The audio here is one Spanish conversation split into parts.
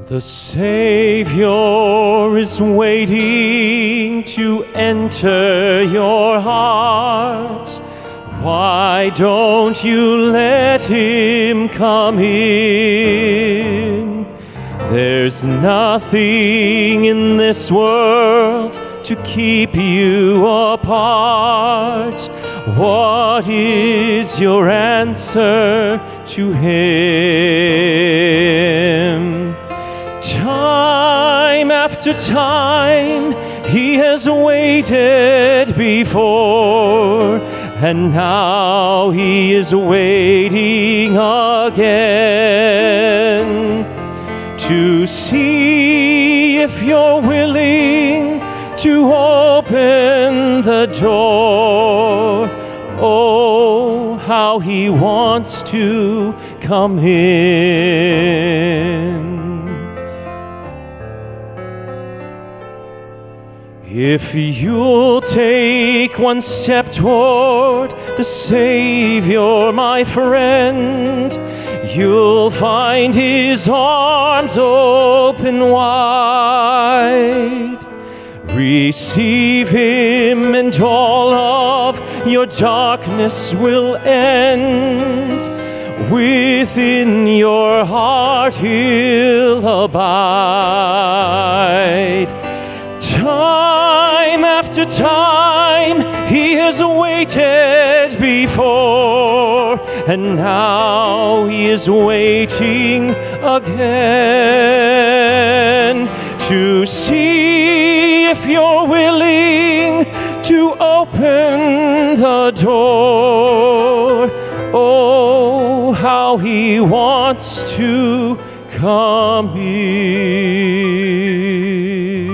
The Savior is waiting to enter your heart. Why don't you let him come in? There's nothing in this world to keep you apart. What is your answer to him? Time after time he has waited before, and now he is waiting again to see if you're willing to open the door. Oh, how he wants to come in. If you'll take one step toward the Savior, my friend, you'll find his arms open wide. Receive him and all of your darkness will end. Within your heart he'll abide. Time after time he has waited before, and now he is waiting again to see if you're willing to open the door. Oh, how he wants to come in.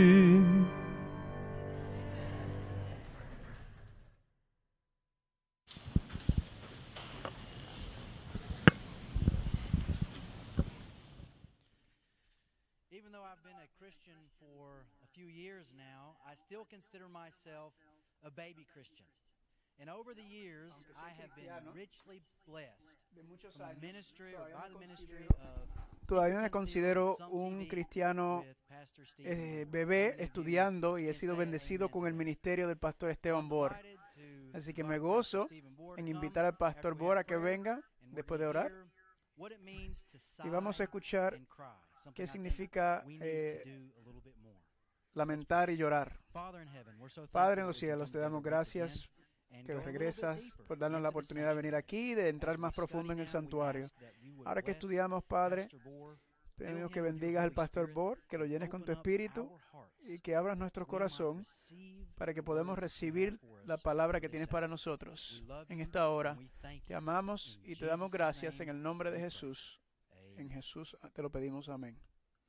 Even though I've been a Christian for a few years now, I still consider myself a baby Christian. And over the years, I have been richly blessed from the ministry or by the ministry of Todavía me considero un cristiano bebé estudiando y he sido bendecido con el ministerio del pastor Esteban Bohr. Así que me gozo en invitar al pastor Bohr a que venga después de orar. Y vamos a escuchar qué significa lamentar y llorar. Padre en los cielos, te damos gracias que regresas por darnos la oportunidad de venir aquí y de entrar más profundo en el santuario. Ahora que estudiamos, Padre, pedimos que bendigas al pastor Bohr, que lo llenes con tu espíritu y que abras nuestro corazón para que podamos recibir la palabra que tienes para nosotros en esta hora. Te amamos y te damos gracias en el nombre de Jesús. En Jesús te lo pedimos, amén.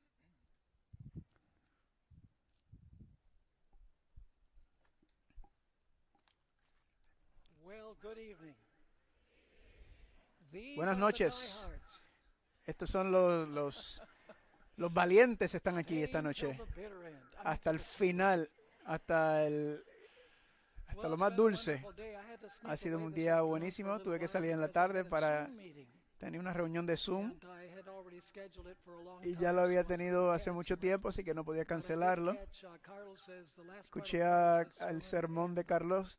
Buenas noches. Estos son los valientes están aquí esta noche. Hasta el final, hasta lo más dulce. Ha sido un día buenísimo. Tuve que salir en la tarde para tener una reunión de Zoom. Y ya lo había tenido hace mucho tiempo, así que no podía cancelarlo. Escuché el sermón de Carlos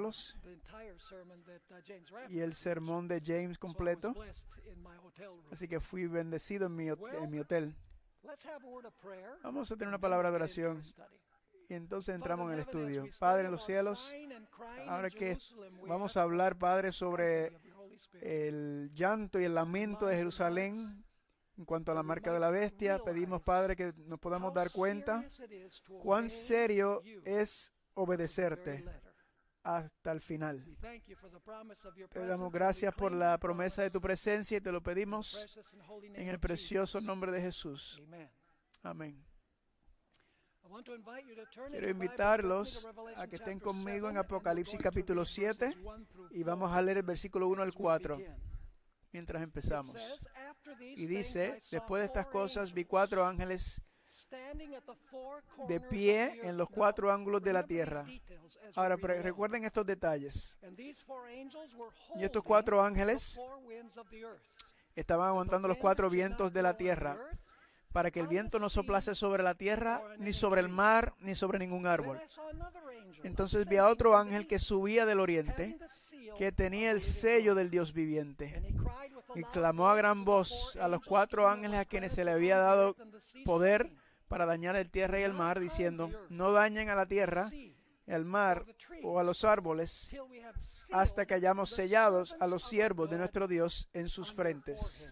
y el sermón de James completo. Así que fui bendecido en mi hotel. Vamos a tener una palabra de oración. Y entonces entramos en el estudio. Padre en los cielos, ahora que vamos a hablar, Padre, sobre el llanto y el lamento de Jerusalén en cuanto a la marca de la bestia, pedimos, Padre, que nos podamos dar cuenta cuán serio es obedecerte hasta el final. Te damos gracias por la promesa de tu presencia y te lo pedimos en el precioso nombre de Jesús. Amén. Quiero invitarlos a que estén conmigo en Apocalipsis capítulo 7 y vamos a leer el versículo 1 al 4 mientras empezamos. Y dice, después de estas cosas vi 4 ángeles de pie en los 4 ángulos de la tierra. Ahora recuerden estos detalles. Y estos 4 ángeles estaban aguantando los 4 vientos de la tierra para que el viento no soplase sobre la tierra, ni sobre el mar, ni sobre ningún árbol. Entonces vi a otro ángel que subía del oriente, que tenía el sello del Dios viviente, y clamó a gran voz a los 4 ángeles a quienes se le había dado poder para dañar el tierra y el mar, diciendo: no dañen a la tierra, al mar o a los árboles, hasta que hayamos sellados a los siervos de nuestro Dios en sus frentes.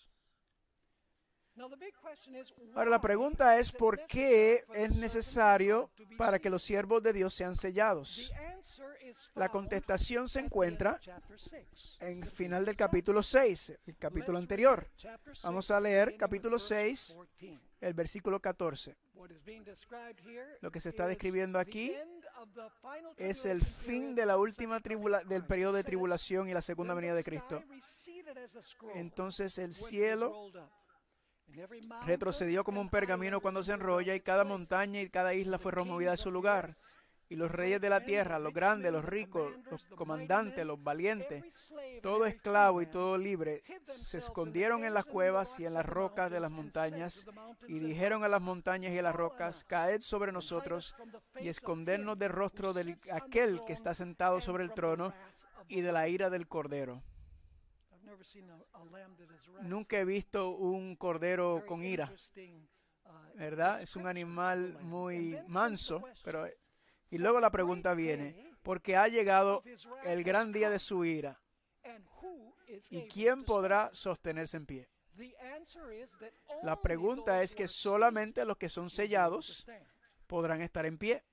Ahora la pregunta es: ¿por qué es necesario para que los siervos de Dios sean sellados? La contestación se encuentra en el final del capítulo 6, el capítulo anterior. Vamos a leer capítulo 6, el versículo 14. Lo que se está describiendo aquí es el fin de la última del periodo de tribulación y la segunda venida de Cristo. Entonces el cielo retrocedió como un pergamino cuando se enrolla, y cada montaña y cada isla fue removida de su lugar. Y los reyes de la tierra, los grandes, los ricos, los comandantes, los valientes, todo esclavo y todo libre, se escondieron en las cuevas y en las rocas de las montañas, y dijeron a las montañas y a las rocas: caed sobre nosotros y escondernos del rostro de aquel que está sentado sobre el trono y de la ira del Cordero. Nunca he visto un cordero con ira, ¿verdad? Es un animal muy manso, pero... Y luego la pregunta viene: porque ha llegado el gran día de su ira, ¿y quién podrá sostenerse en pie? La pregunta es que solamente los que son sellados podrán estar en pie.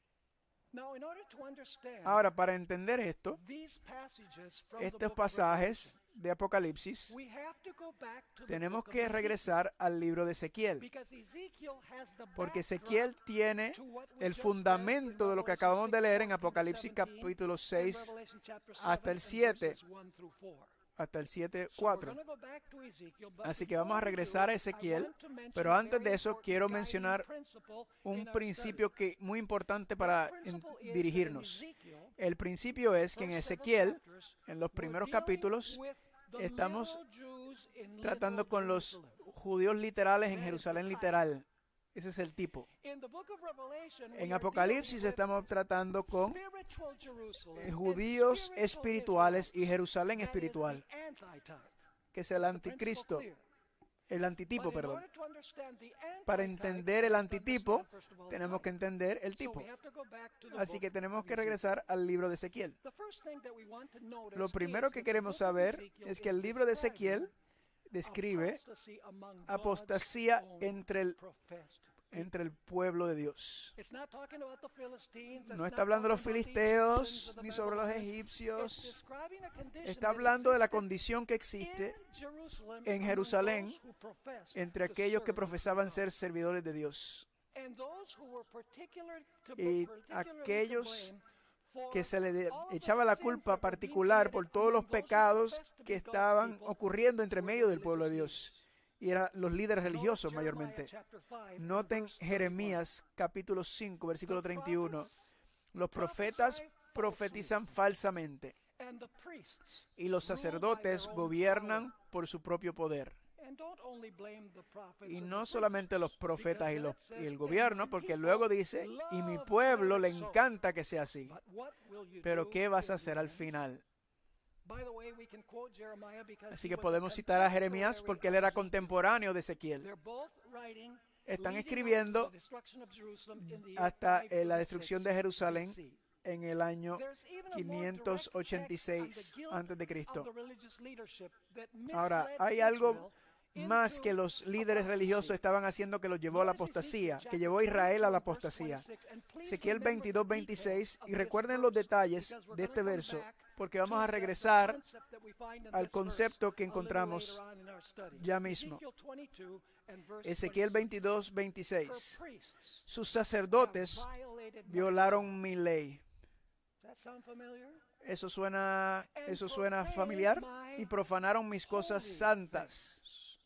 Ahora, para entender esto, estos pasajes de Apocalipsis, tenemos que regresar al libro de Ezequiel, porque Ezequiel tiene el fundamento de lo que acabamos de leer en Apocalipsis capítulo 6 hasta el 7. Hasta el 7:4. Así que vamos a regresar a Ezequiel, pero antes de eso quiero mencionar un principio muy importante para dirigirnos. El principio es que en Ezequiel, en los primeros capítulos, estamos tratando con los judíos literales en Jerusalén literal. Ese es el tipo. En Apocalipsis estamos tratando con judíos espirituales y Jerusalén espiritual, que es el anticristo, el antitipo, perdón. Para entender el antitipo, tenemos que entender el tipo. Así que tenemos que regresar al libro de Ezequiel. Lo primero que queremos saber es que el libro de Ezequiel describe apostasía entre el pueblo de Dios. No está hablando de los filisteos ni sobre los egipcios. Está hablando de la condición que existe en Jerusalén entre aquellos que profesaban ser servidores de Dios y aquellos que se le echaba la culpa particular por todos los pecados que estaban ocurriendo entre medio del pueblo de Dios. Y eran los líderes religiosos mayormente. Noten Jeremías capítulo 5, versículo 31. Los profetas profetizan falsamente y los sacerdotes gobiernan por su propio poder. Y no solamente los profetas y el gobierno, porque luego dice: y mi pueblo le encanta que sea así. Pero ¿qué vas a hacer al final? Así que podemos citar a Jeremías porque él era contemporáneo de Ezequiel. Están escribiendo hasta la destrucción de Jerusalén en el año 586 a.C. Ahora, hay algo más que los líderes religiosos estaban haciendo que los llevó a la apostasía, que llevó a Israel a la apostasía. Ezequiel 22:26, y recuerden los detalles de este verso, porque vamos a regresar al concepto que encontramos ya mismo. Ezequiel 22:26. Sus sacerdotes violaron mi ley. ¿Eso suena familiar? Y profanaron mis cosas santas.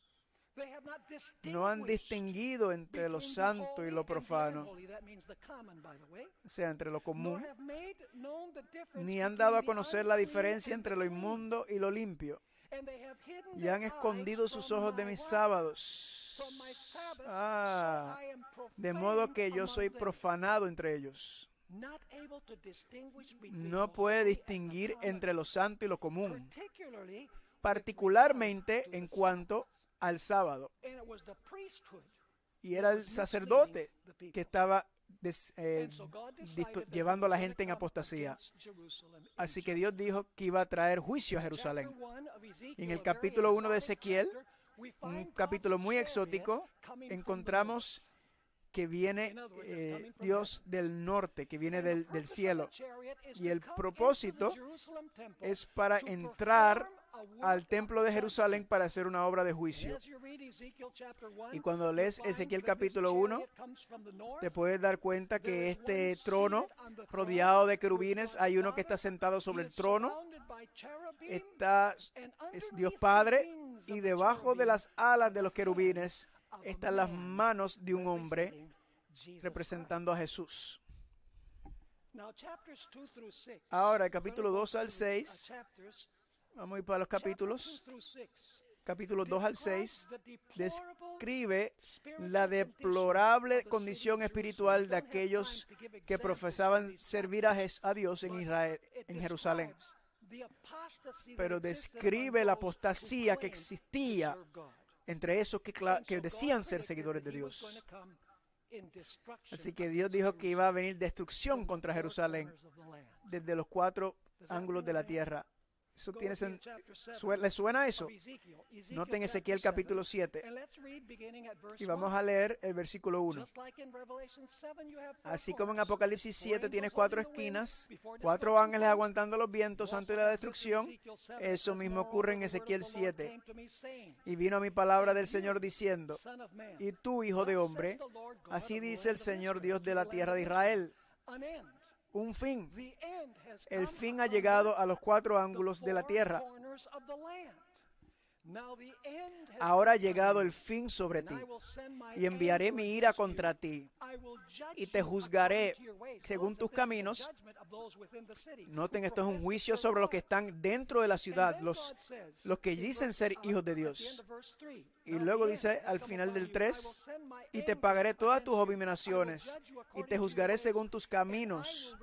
No han distinguido entre lo santo y lo profano, o sea, entre lo común, ni han dado a conocer la diferencia entre lo inmundo y lo limpio. y han escondido sus ojos de mis sábados. De modo que yo soy profanado entre ellos. No puede distinguir entre lo santo y lo común, particularmente en cuanto al sábado. Y era el sacerdote que estaba llevando a la gente en apostasía. Así que Dios dijo que iba a traer juicio a Jerusalén. En el capítulo 1 de Ezequiel, un capítulo muy exótico, encontramos que viene Dios del norte, que viene del cielo. Y el propósito es para entrar al templo de Jerusalén para hacer una obra de juicio. Y cuando lees Ezequiel capítulo 1, te puedes dar cuenta que este trono, rodeado de querubines, hay uno que está sentado sobre el trono. Es Dios Padre, y debajo de las alas de los querubines están las manos de un hombre representando a Jesús. Ahora, el capítulo 2 al 6, vamos a ir para los capítulos. Capítulos 2 al 6 describe la deplorable condición espiritual de aquellos que profesaban servir a Dios en Israel, en Jerusalén. Pero describe la apostasía que existía entre esos que decían ser seguidores de Dios. Así que Dios dijo que iba a venir destrucción contra Jerusalén desde los 4 ángulos de la tierra. ¿Eso ¿le suena eso? Noten Ezequiel capítulo 7. Y vamos a leer el versículo 1. Así como en Apocalipsis 7 tienes 4 esquinas, 4 ángeles aguantando los vientos antes de la destrucción, eso mismo ocurre en Ezequiel 7. Y vino a mi palabra del Señor diciendo: y tú, hijo de hombre, así dice el Señor Dios de la tierra de Israel. Un fin. El fin ha llegado a los 4 ángulos de la tierra. Ahora ha llegado el fin sobre ti, y enviaré mi ira contra ti, y te juzgaré según tus caminos. Noten, esto es un juicio sobre los que están dentro de la ciudad, los que dicen ser hijos de Dios. Y luego dice al final del 3, y te pagaré todas tus abominaciones, y te juzgaré según tus caminos,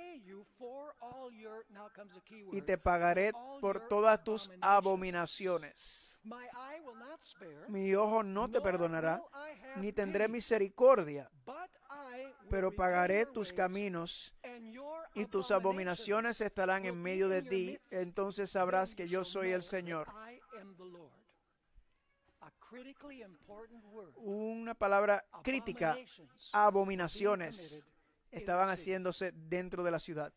y te pagaré por todas tus abominaciones. Mi ojo no te perdonará, ni tendré misericordia, pero pagaré tus caminos, y tus abominaciones estarán en medio de ti. Entonces sabrás que yo soy el Señor. Una palabra crítica: abominaciones estaban haciéndose dentro de la ciudad.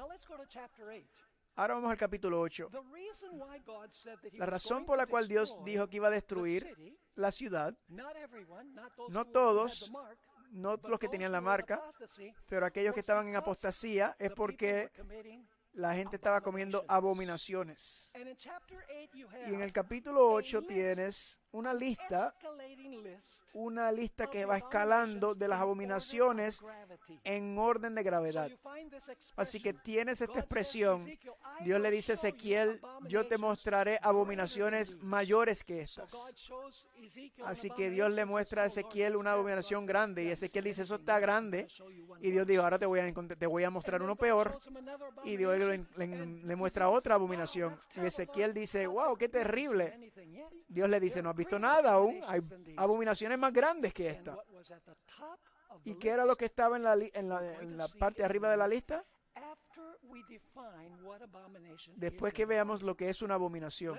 Ahora vamos al capítulo 8. La razón por la cual Dios dijo que iba a destruir la ciudad, no todos, no los que tenían la marca, pero aquellos que estaban en apostasía, es porque la gente estaba comiendo abominaciones. Y en el capítulo 8 tienes una lista que va escalando de las abominaciones en orden de gravedad. Así que tienes esta expresión. Dios le dice a Ezequiel: yo te mostraré abominaciones mayores que estas. Así que Dios le muestra a Ezequiel una abominación grande, y Ezequiel dice: eso está grande. Y Dios dijo: ahora te voy a mostrar uno peor. Y Dios le muestra otra abominación. Y Ezequiel dice: wow, qué terrible. Dios le dice: no has visto nada aún, hay abominaciones más grandes que esta. ¿Y qué era lo que estaba en la parte de arriba de la lista? Después que veamos lo que es una abominación,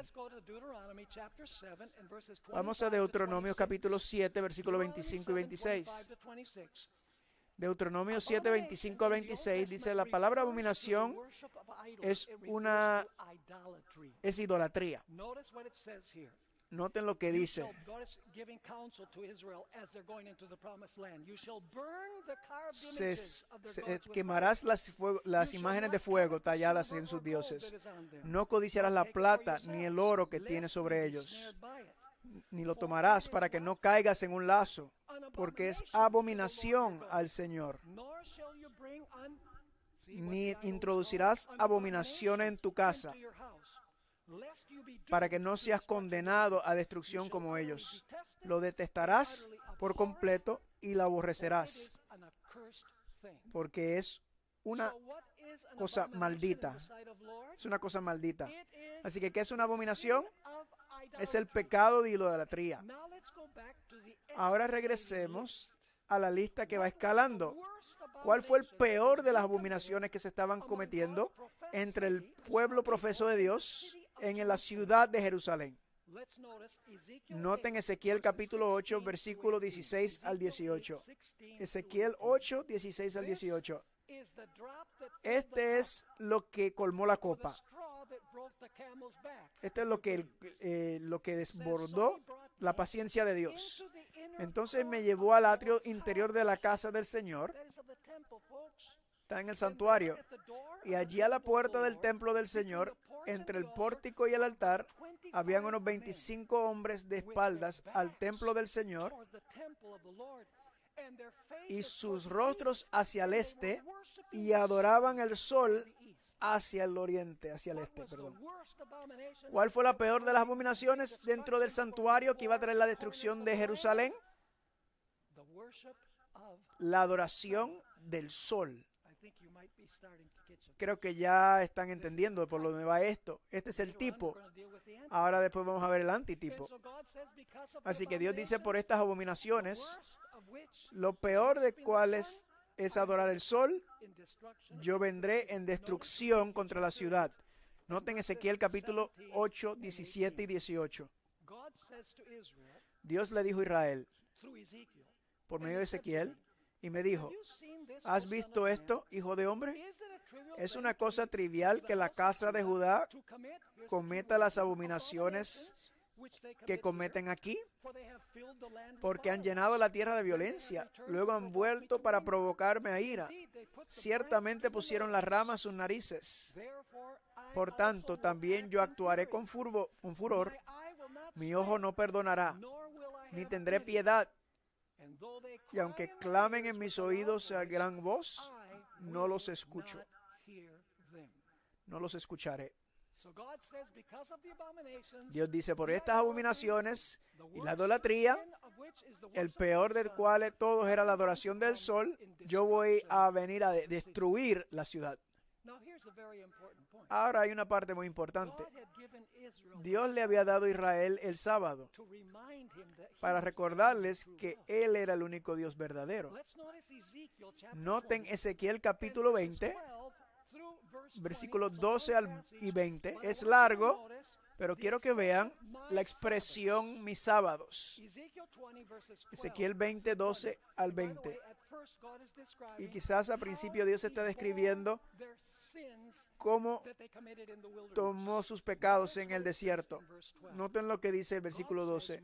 vamos a Deuteronomio capítulo 7, versículos 25 y 26. Deuteronomio 7, 25 a 26 dice: la palabra abominación es idolatría. Noten lo que dice: quemarás las imágenes de fuego talladas en sus dioses. No codiciarás la plata ni el oro que tienes sobre ellos, ni lo tomarás para que no caigas en un lazo, porque es abominación al Señor. Ni introducirás abominación en tu casa, para que no seas condenado a destrucción como ellos. Lo detestarás por completo y lo aborrecerás, porque es una cosa maldita. Es una cosa maldita. Así que, ¿qué es una abominación? Es el pecado de idolatría. Ahora regresemos a la lista que va escalando. ¿Cuál fue el peor de las abominaciones que se estaban cometiendo entre el pueblo profeso de Dios en la ciudad de Jerusalén? Noten Ezequiel capítulo 8, versículo 16 al 18. Ezequiel 8, 16 al 18. Este es lo que colmó la copa. Este es lo que desbordó la paciencia de Dios. Entonces me llevó al atrio interior de la casa del Señor. Está en el santuario. Y allí a la puerta del templo del Señor, entre el pórtico y el altar, habían unos 25 hombres de espaldas al templo del Señor, y sus rostros hacia el este, y adoraban el sol hacia el oriente, hacia el este, perdón. ¿Cuál fue la peor de las abominaciones dentro del santuario que iba a traer la destrucción de Jerusalén? La adoración del sol. Creo que ya están entendiendo por dónde va esto. Este es el tipo. Ahora después vamos a ver el antitipo. Así que Dios dice, por estas abominaciones, lo peor de cuáles es adorar el sol, yo vendré en destrucción contra la ciudad. Noten Ezequiel capítulo 8, 17 y 18. Dios le dijo a Israel, por medio de Ezequiel, y me dijo, ¿has visto esto, hijo de hombre? ¿Es una cosa trivial que la casa de Judá cometa las abominaciones que cometen aquí? Porque han llenado la tierra de violencia, luego han vuelto para provocarme a ira. Ciertamente pusieron las ramas sus narices. Por tanto, también yo actuaré con furor. Mi ojo no perdonará, ni tendré piedad. Y aunque clamen en mis oídos a gran voz, no los escucho. No los escucharé. Dios dice, por estas abominaciones y la idolatría, el peor de cuales todos era la adoración del sol, yo voy a venir a destruir la ciudad. Ahora hay una parte muy importante. Dios le había dado a Israel el sábado para recordarles que Él era el único Dios verdadero. Noten Ezequiel capítulo 20, versículos 12 y 20. Es largo, pero quiero que vean la expresión mis sábados. Ezequiel 20, 12 al 20. Y quizás al principio Dios está describiendo cómo tomó sus pecados en el desierto. Noten lo que dice el versículo 12.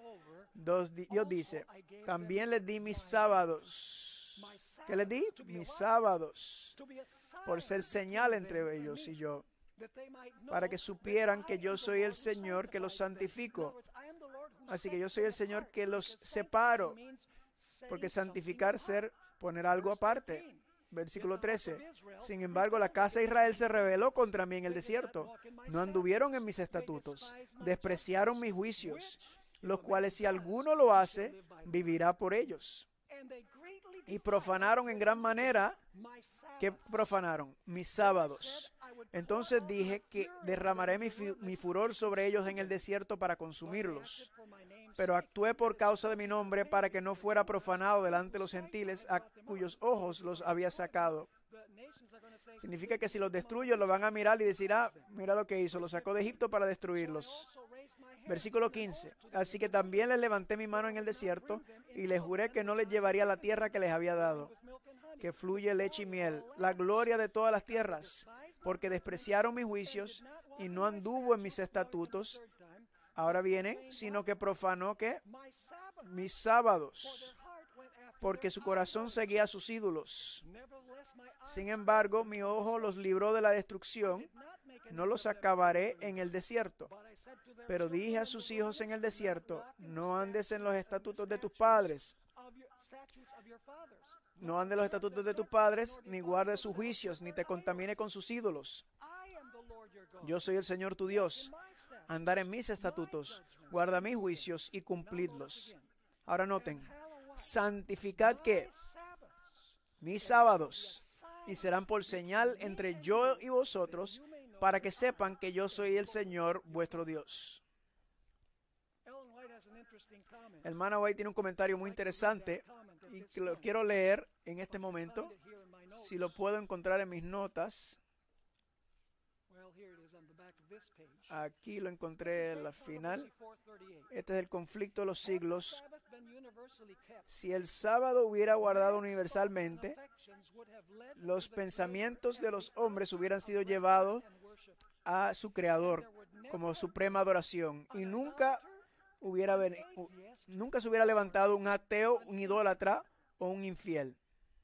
Dios dice, también les di mis sábados. ¿Qué les di? Mis sábados, por ser señal entre ellos y yo, para que supieran que yo soy el Señor que los santifico. Así que yo soy el Señor que los separo, porque santificar, ser, poner algo aparte. Versículo 13. Sin embargo, la casa de Israel se rebeló contra mí en el desierto. No anduvieron en mis estatutos, despreciaron mis juicios, los cuales si alguno lo hace, vivirá por ellos. Y profanaron en gran manera. ¿Qué profanaron? Mis sábados. Entonces dije que derramaré mi furor sobre ellos en el desierto para consumirlos. Pero actué por causa de mi nombre para que no fuera profanado delante de los gentiles a cuyos ojos los había sacado. Significa que si los destruyo, lo van a mirar y decir, mira lo que hizo, los sacó de Egipto para destruirlos. Versículo 15. Así que también les levanté mi mano en el desierto y les juré que no les llevaría a la tierra que les había dado, que fluye leche y miel, la gloria de todas las tierras, porque despreciaron mis juicios y no anduvo en mis estatutos. Ahora viene, sino que profanó ¿qué? Mis sábados, porque su corazón seguía a sus ídolos. Sin embargo, mi ojo los libró de la destrucción, no los acabaré en el desierto. Pero dije a sus hijos en el desierto, no andes en los estatutos de tus padres. No andes en los estatutos de tus padres, ni guardes sus juicios, ni te contamine con sus ídolos. Yo soy el Señor tu Dios. andar en mis estatutos, guarda mis juicios y cumplidlos. Ahora noten, santificad que mis sábados, y serán por señal entre yo y vosotros, para que sepan que yo soy el Señor vuestro Dios. Hermana White tiene un comentario muy interesante y que lo quiero leer en este momento. Si lo puedo encontrar en mis notas. Aquí lo encontré en la final. Este es el conflicto de los siglos. Si el sábado hubiera guardado universalmente, los pensamientos de los hombres hubieran sido llevados a su Creador como suprema adoración, y nunca se hubiera levantado un ateo, un idólatra o un infiel.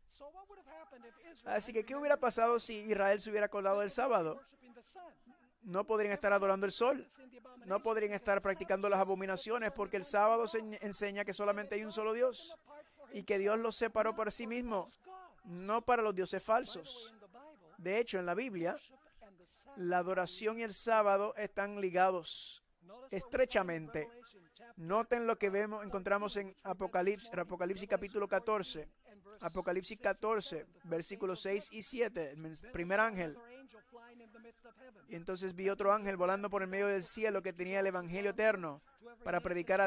Así que, ¿qué hubiera pasado si Israel se hubiera acordado del sábado? No podrían estar adorando el sol. No podrían estar practicando las abominaciones, porque el sábado enseña que solamente hay un solo Dios y que Dios los separó para sí mismo, no para los dioses falsos. De hecho, en la Biblia, la adoración y el sábado están ligados estrechamente. Noten lo que encontramos en Apocalipsis capítulo 14. Apocalipsis 14, versículos 6 y 7, el primer ángel. Y entonces vi otro ángel volando por el medio del cielo que tenía el evangelio eterno para predicar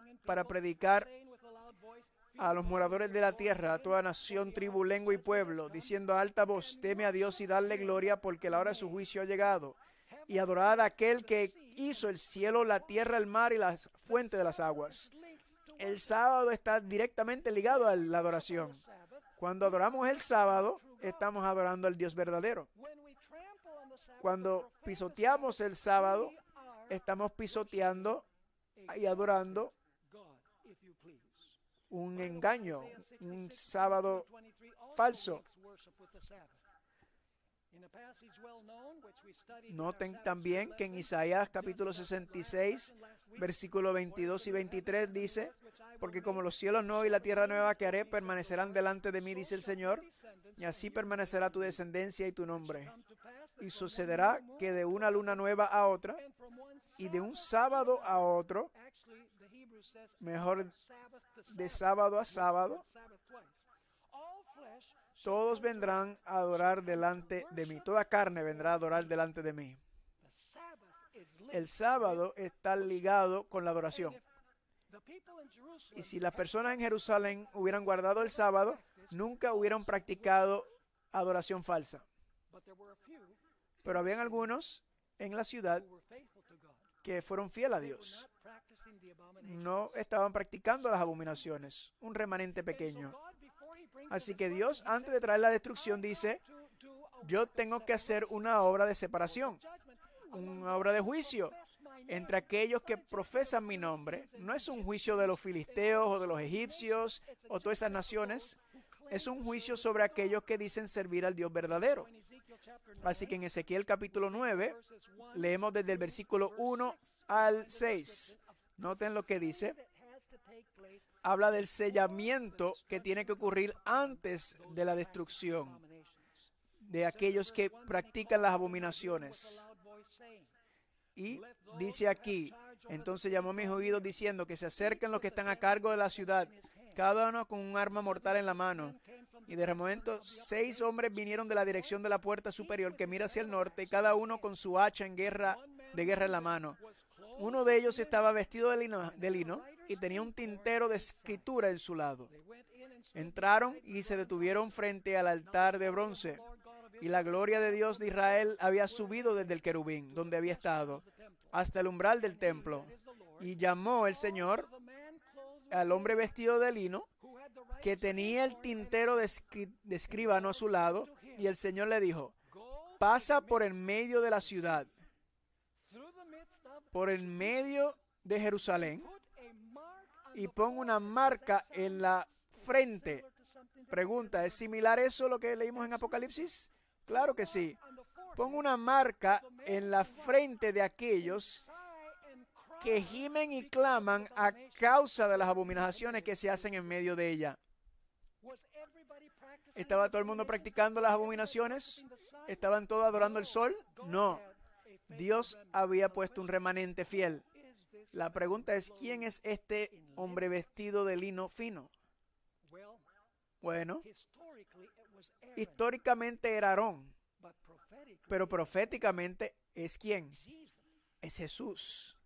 a los moradores de la tierra, a toda nación, tribu, lengua y pueblo, diciendo a alta voz: teme a Dios y dadle gloria, porque la hora de su juicio ha llegado. Y adorad a aquel que hizo el cielo, la tierra, el mar y las fuentes de las aguas. El sábado está directamente ligado a la adoración. Cuando adoramos el sábado, estamos adorando al Dios verdadero. Cuando pisoteamos el sábado, estamos pisoteando y adorando un engaño, un sábado falso. Noten también que en Isaías capítulo 66, versículos 22 y 23 dice: porque como los cielos nuevos y la tierra nueva que haré permanecerán delante de mí, dice el Señor, y así permanecerá tu descendencia y tu nombre. Y sucederá que de una luna nueva a otra, y de un sábado a otro, mejor de sábado a sábado, todos vendrán a adorar delante de mí. Toda carne vendrá a adorar delante de mí. El sábado está ligado con la adoración. Y si las personas en Jerusalén hubieran guardado el sábado, nunca hubieran practicado adoración falsa. Pero habían algunos en la ciudad que fueron fieles a Dios. No estaban practicando las abominaciones. Un remanente pequeño. Así que Dios, antes de traer la destrucción, dice: yo tengo que hacer una obra de separación, una obra de juicio entre aquellos que profesan mi nombre. No es un juicio de los filisteos o de los egipcios o todas esas naciones. Es un juicio sobre aquellos que dicen servir al Dios verdadero. Así que en Ezequiel capítulo 9, leemos desde el versículo 1 al 6. Noten lo que dice. Habla del sellamiento que tiene que ocurrir antes de la destrucción de aquellos que practican las abominaciones. Y dice aquí: entonces llamó a mis oídos diciendo que se acerquen los que están a cargo de la ciudad, cada uno con un arma mortal en la mano. Y de momento 6 hombres vinieron de la dirección de la puerta superior que mira hacia el norte, cada uno con su hacha de guerra en la mano. Uno de ellos estaba vestido de lino y tenía un tintero de escritura en su lado. Entraron y se detuvieron frente al altar de bronce, y la gloria de Dios de Israel había subido desde el querubín, donde había estado, hasta el umbral del templo. Y llamó el Señor al hombre vestido de lino, que tenía el tintero de escribano a su lado, y el Señor le dijo: pasa por en medio de la ciudad, por en medio de Jerusalén, y pon una marca en la frente. Pregunta: ¿es similar eso a lo que leímos en Apocalipsis? Claro que sí. Pon una marca en la frente de aquellos que gimen y claman a causa de las abominaciones que se hacen en medio de ella. ¿Estaba todo el mundo practicando las abominaciones? ¿Estaban todos adorando el sol? No. Dios había puesto un remanente fiel. La pregunta es, ¿quién es este hombre vestido de lino fino? Bueno, históricamente era Aarón, pero proféticamente ¿es quién? Es Jesús.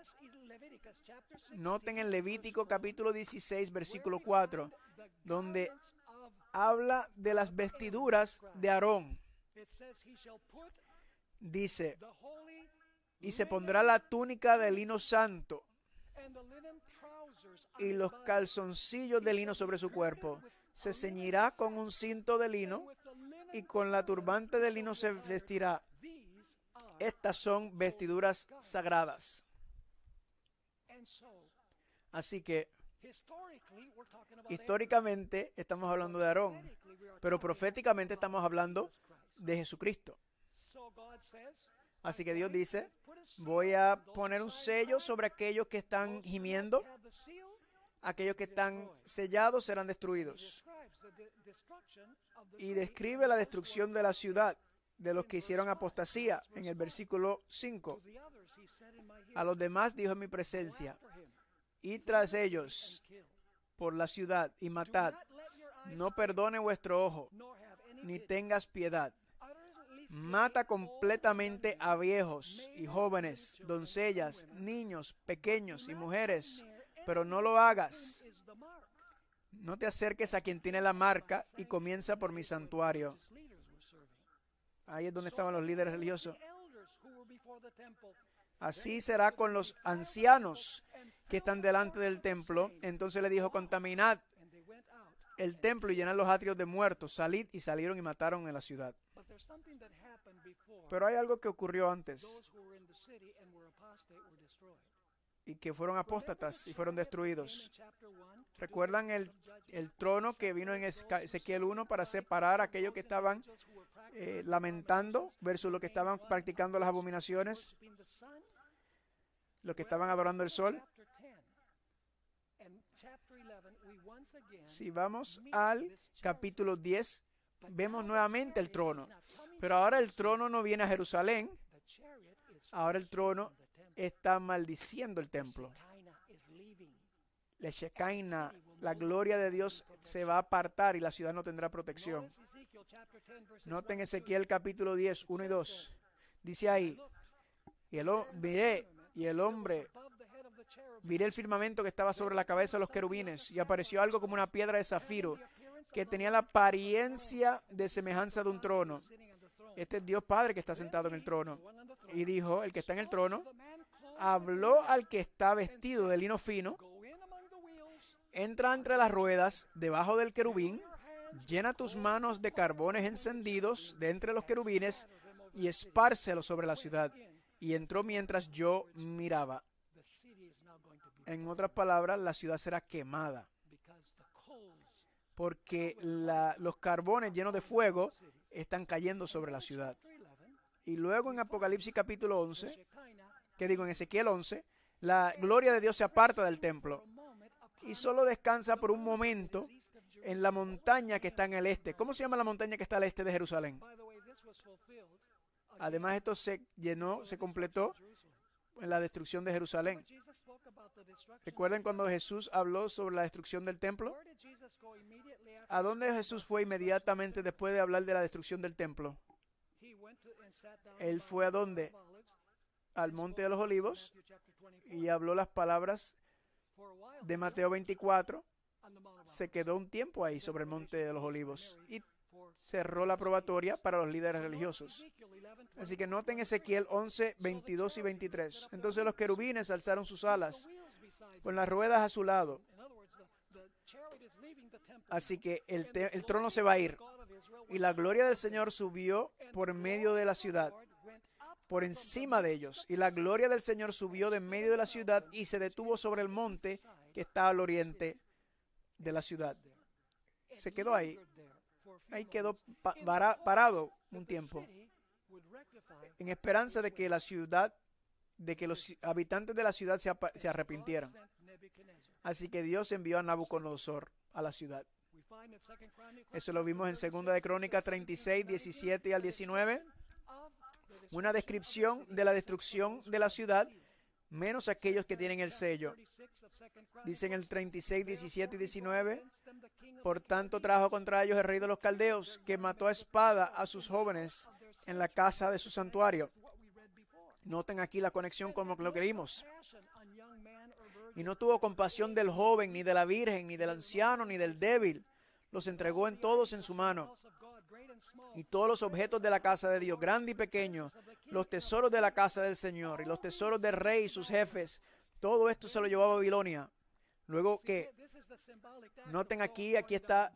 Noten en Levítico capítulo 16, versículo 4, donde habla de las vestiduras de Aarón. Dice, y se pondrá la túnica de lino santo y los calzoncillos de lino sobre su cuerpo. Se ceñirá con un cinto de lino y con la turbante de lino se vestirá. Estas son vestiduras sagradas. Así que, históricamente estamos hablando de Aarón, pero proféticamente estamos hablando de Jesucristo. Así que Dios dice, voy a poner un sello sobre aquellos que están gimiendo, aquellos que están sellados serán destruidos. Y describe la destrucción de la ciudad, de los que hicieron apostasía, en el versículo 5. A los demás dijo en mi presencia, id tras ellos por la ciudad y matad. No perdone vuestro ojo, ni tengas piedad. Mata completamente a viejos y jóvenes, doncellas, niños, pequeños y mujeres, pero no lo hagas. No te acerques a quien tiene la marca y comienza por mi santuario. Ahí es donde estaban los líderes religiosos. Así será con los ancianos que están delante del templo. Entonces le dijo, contaminad el templo y llenad los atrios de muertos. Salid, y salieron y mataron en la ciudad. Pero hay algo que ocurrió antes, y que fueron apóstatas y fueron destruidos. ¿Recuerdan el trono que vino en Ezequiel 1 para separar a aquellos que estaban lamentando versus los que estaban practicando las abominaciones, los que estaban adorando el sol? Si vamos al capítulo 10, vemos nuevamente el trono. Pero ahora el trono no viene a Jerusalén. Ahora el trono está maldiciendo el templo. La Shekinah, la gloria de Dios se va a apartar y la ciudad no tendrá protección. Noten Ezequiel capítulo 10, 1 y 2. Dice ahí, miré el firmamento que estaba sobre la cabeza de los querubines, y apareció algo como una piedra de zafiro que tenía la apariencia de semejanza de un trono. Este es Dios Padre que está sentado en el trono. Y dijo, el que está en el trono, habló al que está vestido de lino fino, entra entre las ruedas debajo del querubín, llena tus manos de carbones encendidos de entre los querubines y espárcelos sobre la ciudad. Y entró mientras yo miraba. En otras palabras, la ciudad será quemada, porque los carbones llenos de fuego están cayendo sobre la ciudad. Y luego en Apocalipsis capítulo 11, en Ezequiel 11, la gloria de Dios se aparta del templo y solo descansa por un momento en la montaña que está en el este. ¿Cómo se llama la montaña que está al este de Jerusalén? Además, esto se completó en la destrucción de Jerusalén. ¿Recuerden cuando Jesús habló sobre la destrucción del templo? ¿A dónde Jesús fue inmediatamente después de hablar de la destrucción del templo? Él fue ¿a dónde? Al Monte de los Olivos, y habló las palabras de Mateo 24. Se quedó un tiempo ahí sobre el Monte de los Olivos y cerró la probatoria para los líderes religiosos. Así que noten Ezequiel 11, 22 y 23. Entonces los querubines alzaron sus alas con las ruedas a su lado. Así que el trono se va a ir. Y la gloria del Señor subió por medio de la ciudad, por encima de ellos. Y la gloria del Señor subió de medio de la ciudad y se detuvo sobre el monte que está al oriente de la ciudad. Se quedó ahí. Ahí quedó parado un tiempo, en esperanza de que los habitantes de la ciudad se arrepintieran. Así que Dios envió a Nabucodonosor a la ciudad. Eso lo vimos en 2 de Crónicas 36, 17 al 19. una descripción de la destrucción de la ciudad, menos aquellos que tienen el sello. Dice en el 36, 17 y 19, por tanto trajo contra ellos el rey de los caldeos, que mató a espada a sus jóvenes en la casa de su santuario. Noten aquí la conexión con lo que vimos. Y no tuvo compasión del joven, ni de la virgen, ni del anciano, ni del débil. Los entregó en todos en su mano. Y todos los objetos de la casa de Dios, grande y pequeño, los tesoros de la casa del Señor y los tesoros del rey y sus jefes, todo esto se lo llevó a Babilonia. Luego que, noten aquí está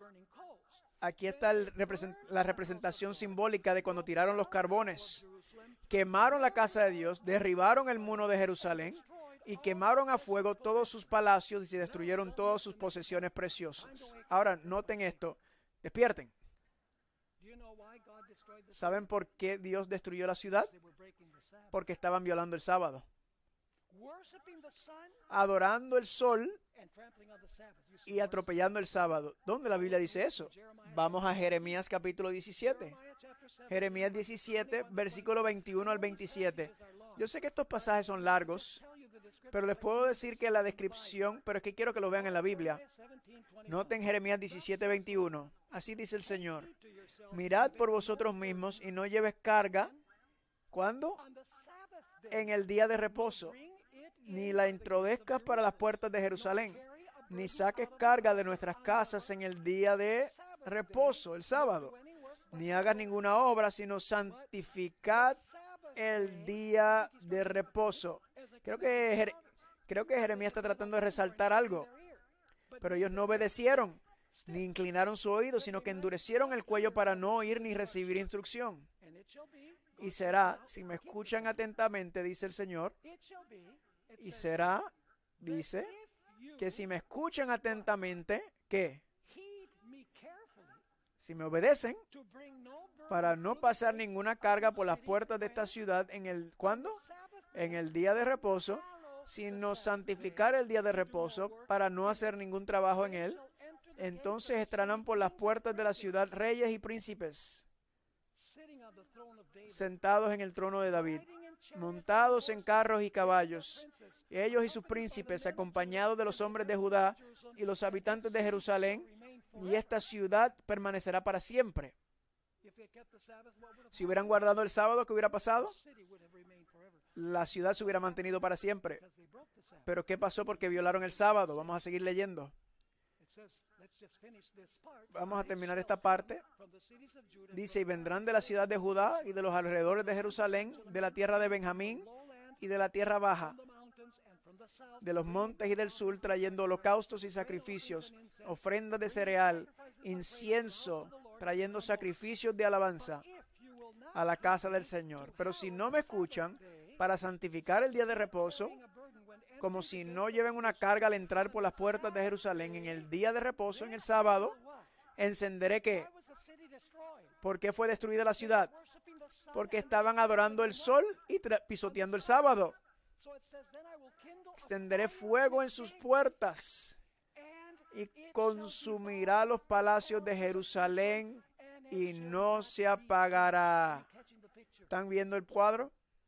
la representación simbólica de cuando tiraron los carbones. Quemaron la casa de Dios, derribaron el muro de Jerusalén y quemaron a fuego todos sus palacios y se destruyeron todas sus posesiones preciosas. Ahora, noten esto. Despierten. ¿Saben por qué Dios destruyó la ciudad? Porque estaban violando el sábado. Adorando el sol y atropellando el sábado. ¿Dónde la Biblia dice eso? Vamos a Jeremías capítulo 17. Jeremías 17, versículo 21 al 27. Yo sé que estos pasajes son largos, pero les puedo decir que la descripción, pero es que quiero que lo vean en la Biblia. Noten Jeremías 17, 21. Así dice el Señor. Mirad por vosotros mismos y no lleves carga. ¿Cuándo? En el día de reposo. Ni la introduzcas para las puertas de Jerusalén, ni saques carga de nuestras casas en el día de reposo, el sábado. Ni hagas ninguna obra, sino santificad el día de reposo. Creo que Jeremías está tratando de resaltar algo. Pero ellos no obedecieron, ni inclinaron su oído, sino que endurecieron el cuello para no oír ni recibir instrucción. Y será, si me escuchan atentamente, dice el Señor, y será, dice, que si me escuchan atentamente, ¿qué? Si me obedecen, para no pasar ninguna carga por las puertas de esta ciudad ¿cuándo? En el día de reposo, sino santificar el día de reposo para no hacer ningún trabajo en él. Entonces entrarán por las puertas de la ciudad reyes y príncipes, sentados en el trono de David, montados en carros y caballos, ellos y sus príncipes, acompañados de los hombres de Judá y los habitantes de Jerusalén, y esta ciudad permanecerá para siempre. Si hubieran guardado el sábado, ¿qué hubiera pasado? La ciudad se hubiera mantenido para siempre. Pero ¿qué pasó porque violaron el sábado? Vamos a seguir leyendo. Vamos a terminar esta parte. Dice, y vendrán de la ciudad de Judá y de los alrededores de Jerusalén, de la tierra de Benjamín y de la tierra baja, de los montes y del sur, trayendo holocaustos y sacrificios, ofrendas de cereal, incienso, trayendo sacrificios de alabanza a la casa del Señor. Pero si no me escuchan, para santificar el día de reposo, como si no lleven una carga al entrar por las puertas de Jerusalén en el día de reposo, en el sábado, encenderé ¿qué? ¿Por qué fue destruida la ciudad? Porque estaban adorando el sol y pisoteando el sábado. Extenderé fuego en sus puertas y consumirá los palacios de Jerusalén y no se apagará. ¿Están viendo el cuadro?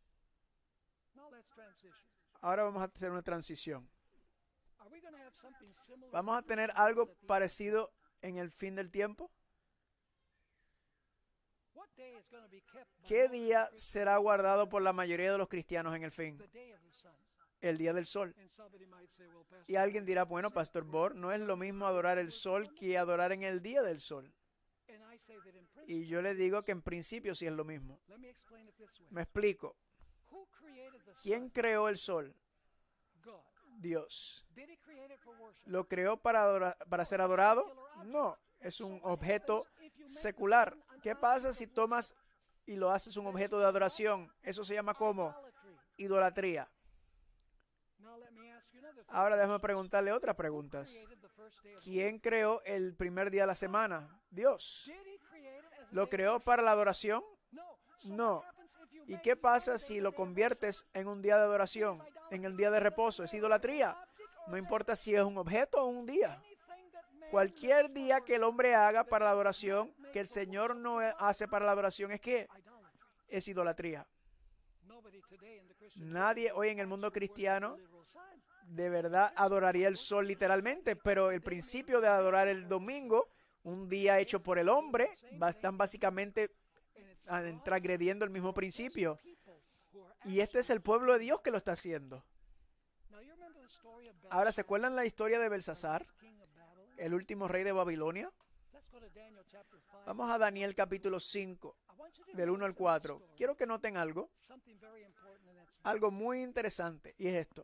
Ahora vamos a hacer una transición. ¿Vamos a tener algo parecido en el fin del tiempo? ¿Qué día será guardado por la mayoría de los cristianos en el fin? El día del sol. Y alguien dirá, bueno, Pastor Bohr, no es lo mismo adorar el sol que adorar en el día del sol. Y yo le digo que en principio sí es lo mismo. Me explico. ¿Quién creó el sol? Dios. ¿Lo creó para ser adorado? No, es un objeto secular. ¿Qué pasa si tomas y lo haces un objeto de adoración? Eso se llama ¿cómo? Idolatría. Ahora déjame preguntarle otras preguntas. ¿Quién creó el primer día de la semana? Dios. ¿Lo creó para la adoración? No. ¿Y qué pasa si lo conviertes en un día de adoración, en el día de reposo? Es idolatría. No importa si es un objeto o un día. Cualquier día que el hombre haga para la adoración, que el Señor no hace para la adoración, ¿es qué? Es idolatría. Nadie hoy en el mundo cristiano de verdad adoraría el sol literalmente, pero el principio de adorar el domingo, un día hecho por el hombre, están básicamente transgrediendo el mismo principio. Y este es el pueblo de Dios que lo está haciendo. Ahora, ¿se acuerdan la historia de Belsasar, el último rey de Babilonia? Vamos a Daniel capítulo 5, del 1 al 4. Quiero que noten algo muy interesante, y es esto.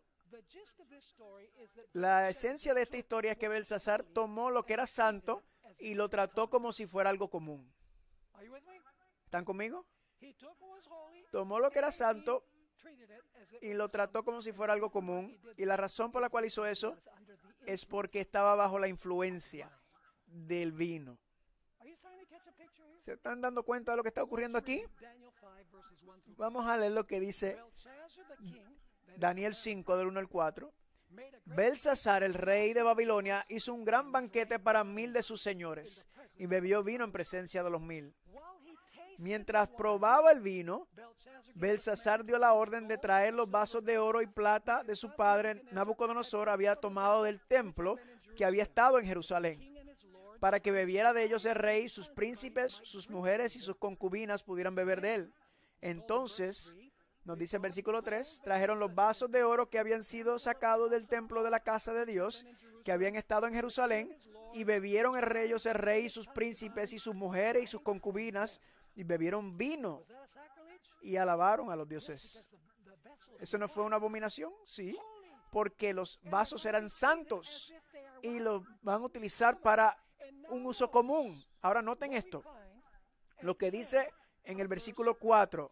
La esencia de esta historia es que Belsasar tomó lo que era santo y lo trató como si fuera algo común. ¿Están conmigo? Tomó lo que era santo y lo trató como si fuera algo común. Y la razón por la cual hizo eso es porque estaba bajo la influencia del vino. ¿Se están dando cuenta de lo que está ocurriendo aquí? Vamos a leer lo que dice Daniel 5, del 1 al 4. Belsasar, el rey de Babilonia, hizo un gran banquete para 1000 de sus señores y bebió vino en presencia de los 1000. Mientras probaba el vino, Belsasar dio la orden de traer los vasos de oro y plata de su padre Nabucodonosor había tomado del templo que había estado en Jerusalén, para que bebiera de ellos el rey, sus príncipes, sus mujeres y sus concubinas pudieran beber de él. Entonces, nos dice el versículo 3, trajeron los vasos de oro que habían sido sacados del templo de la casa de Dios, que habían estado en Jerusalén, y bebieron el rey y sus príncipes y sus mujeres y sus concubinas, y bebieron vino y alabaron a los dioses. ¿Eso no fue una abominación? Sí, porque los vasos eran santos y los van a utilizar para un uso común. Ahora noten esto, lo que dice en el versículo 4.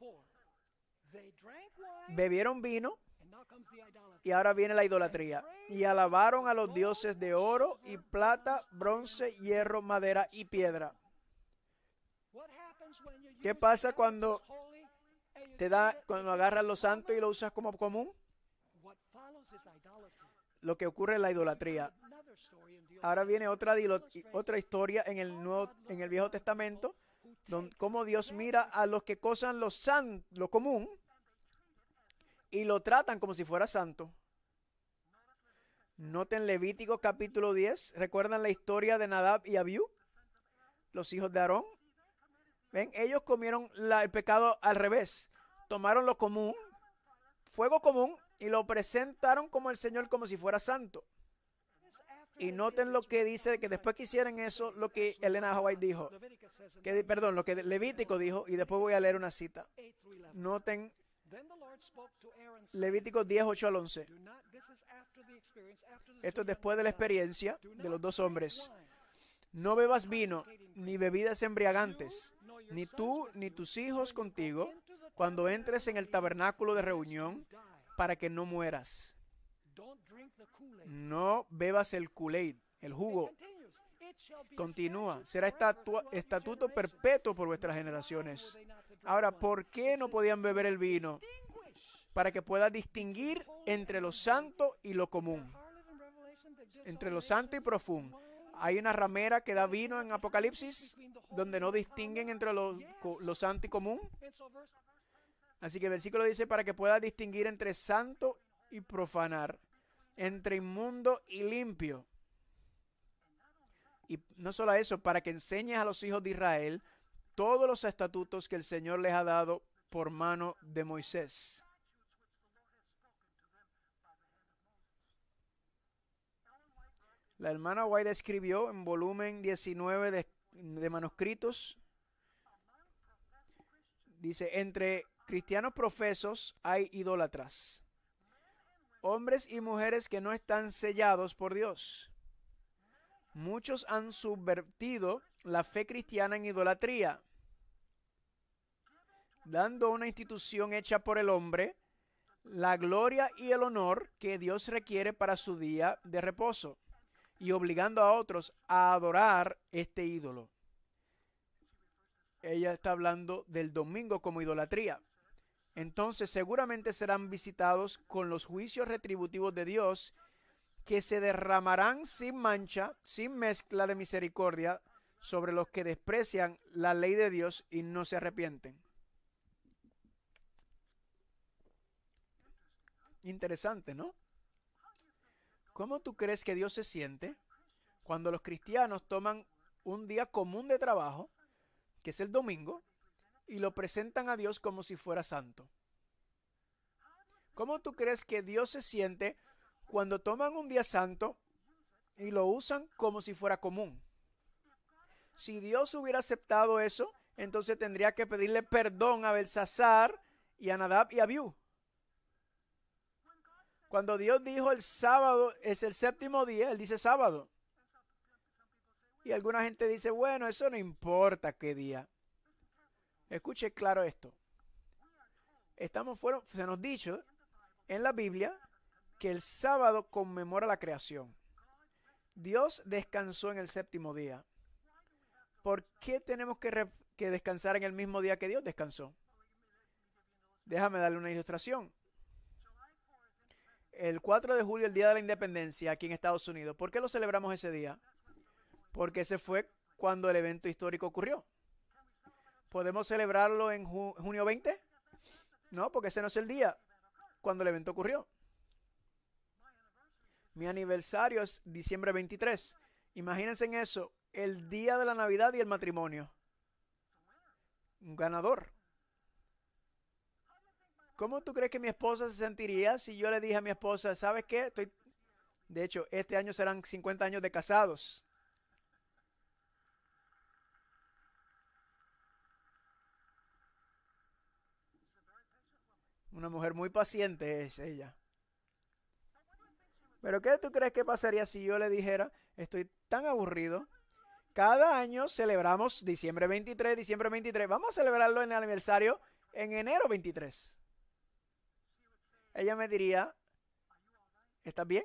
Bebieron vino y ahora viene la idolatría. Y alabaron a los dioses de oro y plata, bronce, hierro, madera y piedra. ¿Qué pasa cuando cuando agarras lo santo y lo usas como común? Lo que ocurre es la idolatría. Ahora viene otra historia en el Viejo Testamento, donde cómo Dios mira a los que cosan lo común y lo tratan como si fuera santo. Noten Levítico capítulo 10. ¿Recuerdan la historia de Nadab y Abiú? Los hijos de Aarón. ¿Ven? Ellos comieron el pecado al revés. Tomaron lo común, fuego común, y lo presentaron como el Señor, como si fuera santo. Y noten lo que dice, que después que hicieron eso, lo que Elena White dijo. Lo que Levítico dijo, y después voy a leer una cita. Noten Levítico 10, 8 al 11. Esto es después de la experiencia de los dos hombres. No bebas vino, ni bebidas embriagantes, ni tú ni tus hijos contigo, cuando entres en el tabernáculo de reunión, para que no mueras. No bebas el Kool-Aid, el jugo. Continúa, será estatuto perpetuo por vuestras generaciones. Ahora, ¿por qué no podían beber el vino? Para que puedas distinguir entre lo santo y lo común, entre lo santo y profundo. Hay una ramera que da vino en Apocalipsis, donde no distinguen entre lo santo y común. Así que el versículo dice, para que puedas distinguir entre santo y profanar, entre inmundo y limpio. Y no solo eso, para que enseñes a los hijos de Israel todos los estatutos que el Señor les ha dado por mano de Moisés. La hermana White escribió en volumen 19 de manuscritos, dice, entre cristianos profesos hay idólatras, hombres y mujeres que no están sellados por Dios. Muchos han subvertido la fe cristiana en idolatría, dando a una institución hecha por el hombre la gloria y el honor que Dios requiere para su día de reposo, y obligando a otros a adorar este ídolo. Ella está hablando del domingo como idolatría. Entonces seguramente serán visitados con los juicios retributivos de Dios, que se derramarán sin mancha, sin mezcla de misericordia, sobre los que desprecian la ley de Dios y no se arrepienten. Interesante, ¿no? ¿Cómo tú crees que Dios se siente cuando los cristianos toman un día común de trabajo, que es el domingo, y lo presentan a Dios como si fuera santo? ¿Cómo tú crees que Dios se siente cuando toman un día santo y lo usan como si fuera común? Si Dios hubiera aceptado eso, entonces tendría que pedirle perdón a Belsasar y a Nadab y a Abiú. Cuando Dios dijo el sábado es el séptimo día, Él dice sábado. Y alguna gente dice, bueno, eso no importa qué día. Escuche claro esto. Se nos dicho en la Biblia que el sábado conmemora la creación. Dios descansó en el séptimo día. ¿Por qué tenemos que descansar en el mismo día que Dios descansó? Déjame darle una ilustración. El 4 de julio, el Día de la Independencia aquí en Estados Unidos. ¿Por qué lo celebramos ese día? Porque ese fue cuando el evento histórico ocurrió. ¿Podemos celebrarlo en junio 20? No, porque ese no es el día cuando el evento ocurrió. Mi aniversario es diciembre 23. Imagínense en eso, el día de la Navidad y el matrimonio. Un ganador. ¿Cómo tú crees que mi esposa se sentiría si yo le dije a mi esposa, ¿sabes qué? De hecho, este año serán 50 años de casados. Una mujer muy paciente es ella. Pero ¿qué tú crees que pasaría si yo le dijera, estoy tan aburrido? Cada año celebramos diciembre 23, diciembre 23. Vamos a celebrarlo en el aniversario en enero 23. Ella me diría, ¿estás bien?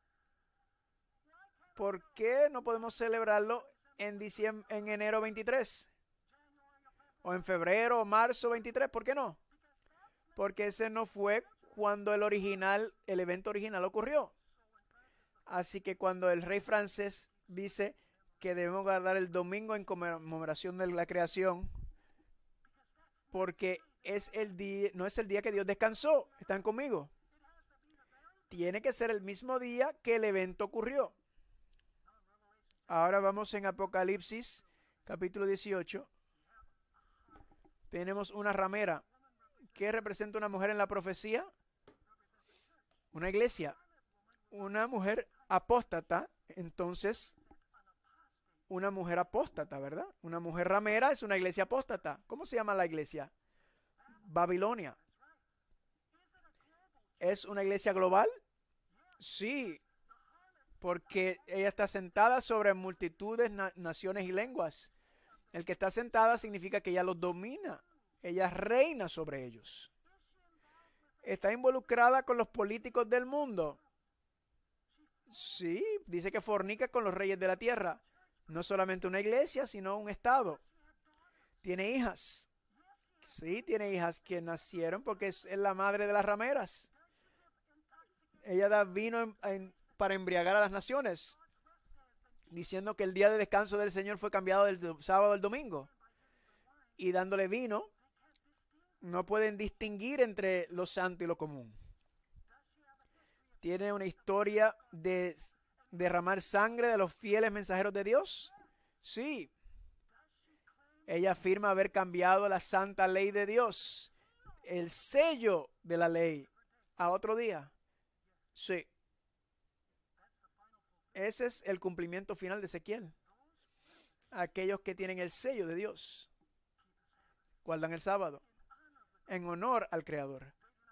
¿Por qué no podemos celebrarlo en enero 23? O en febrero o marzo 23, ¿por qué no? Porque ese no fue cuando el evento original ocurrió. Así que cuando el rey francés dice que debemos guardar el domingo en conmemoración de la creación, porque no es el día que Dios descansó. ¿Están conmigo? Tiene que ser el mismo día que el evento ocurrió. Ahora vamos en Apocalipsis, capítulo 18. Tenemos una ramera. ¿Qué representa una mujer en la profecía? Una iglesia. Una mujer apóstata. Entonces, una mujer apóstata, ¿verdad? Una mujer ramera es una iglesia apóstata. ¿Cómo se llama la iglesia? Babilonia. ¿Es una iglesia global? Sí, porque ella está sentada sobre multitudes, naciones y lenguas. El que está sentada significa que ella los domina. Ella reina sobre ellos. ¿Está involucrada con los políticos del mundo? Sí, dice que fornica con los reyes de la tierra. No solamente una iglesia, sino un estado. Tiene hijas. Sí, tiene hijas que nacieron porque es la madre de las rameras. Ella da vino para embriagar a las naciones, diciendo que el día de descanso del Señor fue cambiado del sábado al domingo. Y dándole vino, no pueden distinguir entre lo santo y lo común. Tiene una historia de derramar sangre de los fieles mensajeros de Dios. Sí. Ella afirma haber cambiado la santa ley de Dios, el sello de la ley, a otro día. Sí. Ese es el cumplimiento final de Ezequiel. Aquellos que tienen el sello de Dios guardan el sábado en honor al Creador.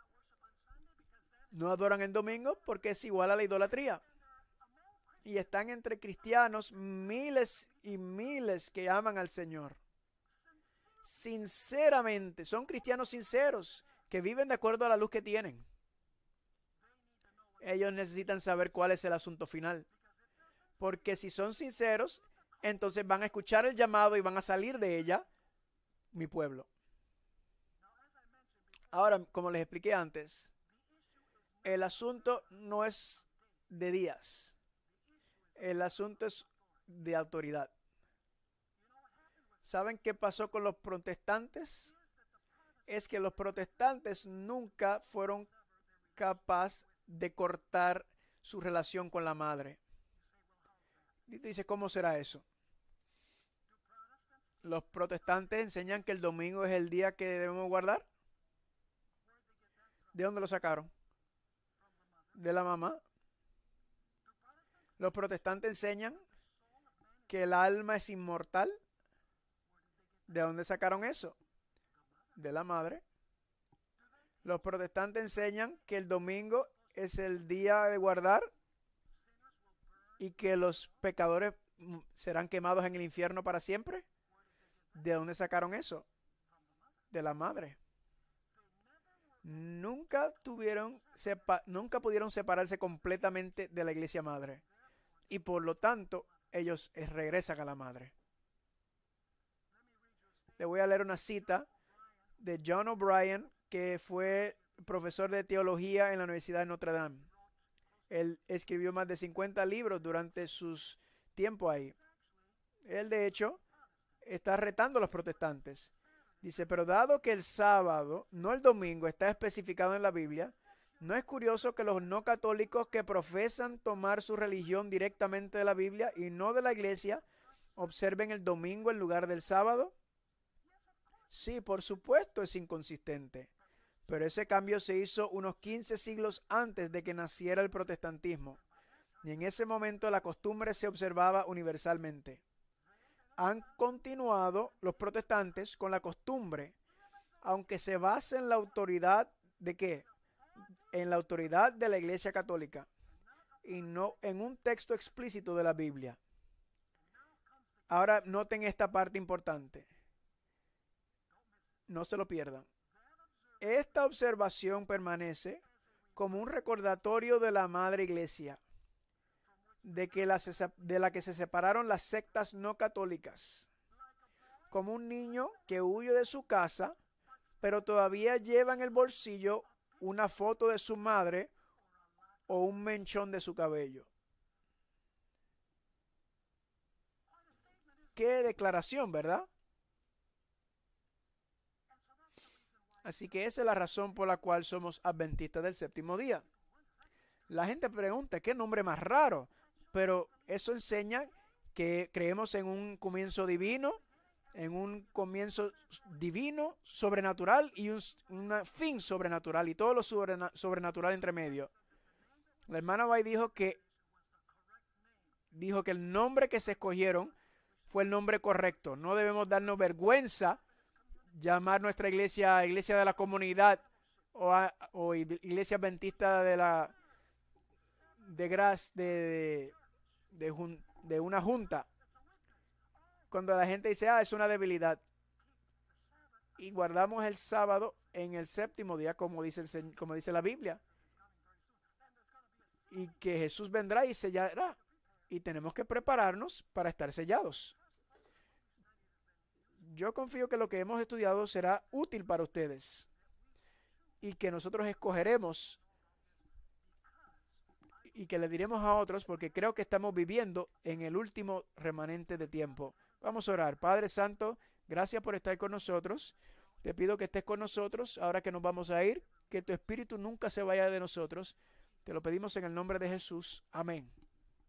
No adoran el domingo porque es igual a la idolatría. Y están entre cristianos miles y miles que aman al Señor. Sinceramente, son cristianos sinceros que viven de acuerdo a la luz que tienen. Ellos necesitan saber cuál es el asunto final. Porque si son sinceros, entonces van a escuchar el llamado y van a salir de ella, mi pueblo. Ahora, como les expliqué antes, el asunto no es de días. El asunto es de autoridad. ¿Saben qué pasó con los protestantes? Es que los protestantes nunca fueron capaz de cortar su relación con la madre. Y dice, ¿cómo será eso? Los protestantes enseñan que el domingo es el día que debemos guardar. ¿De dónde lo sacaron? De la mamá. Los protestantes enseñan que el alma es inmortal. ¿De dónde sacaron eso? De la madre. Los protestantes enseñan que el domingo es el día de guardar y que los pecadores serán quemados en el infierno para siempre. ¿De dónde sacaron eso? De la madre. Nunca pudieron separarse completamente de la iglesia madre. Y por lo tanto, ellos regresan a la madre. Le voy a leer una cita de John O'Brien, que fue profesor de teología en la Universidad de Notre Dame. Él escribió más de 50 libros durante sus tiempos ahí. Él, de hecho, está retando a los protestantes. Dice, pero dado que el sábado, no el domingo, está especificado en la Biblia, ¿no es curioso que los no católicos que profesan tomar su religión directamente de la Biblia y no de la iglesia, observen el domingo en lugar del sábado? Sí, por supuesto es inconsistente, pero ese cambio se hizo unos 15 siglos antes de que naciera el protestantismo, y en ese momento la costumbre se observaba universalmente. Han continuado los protestantes con la costumbre, aunque se basa en la autoridad de ¿qué? En la autoridad de la Iglesia Católica y no en un texto explícito de la Biblia. Ahora noten esta parte importante. No se lo pierdan. Esta observación permanece como un recordatorio de la Madre Iglesia, de la que se separaron las sectas no católicas, como un niño que huye de su casa, pero todavía lleva en el bolsillo una foto de su madre o un mechón de su cabello. Qué declaración, ¿verdad? Así que esa es la razón por la cual somos adventistas del séptimo día. La gente pregunta, ¿qué nombre más raro? Pero eso enseña que creemos en un comienzo divino, sobrenatural y un fin sobrenatural y todo lo sobrenatural entre medio. La hermana Bay dijo que el nombre que se escogieron fue el nombre correcto. No debemos darnos vergüenza llamar nuestra iglesia iglesia de la comunidad o iglesia adventista de una junta. Cuando la gente dice, es una debilidad. Y guardamos el sábado en el séptimo día, como dice la Biblia. Y que Jesús vendrá y sellará. Y tenemos que prepararnos para estar sellados. Yo confío que lo que hemos estudiado será útil para ustedes. Y que nosotros escogeremos y que le diremos a otros, porque creo que estamos viviendo en el último remanente de tiempo. Vamos a orar. Padre Santo, gracias por estar con nosotros. Te pido que estés con nosotros ahora que nos vamos a ir, que tu espíritu nunca se vaya de nosotros. Te lo pedimos en el nombre de Jesús. Amén.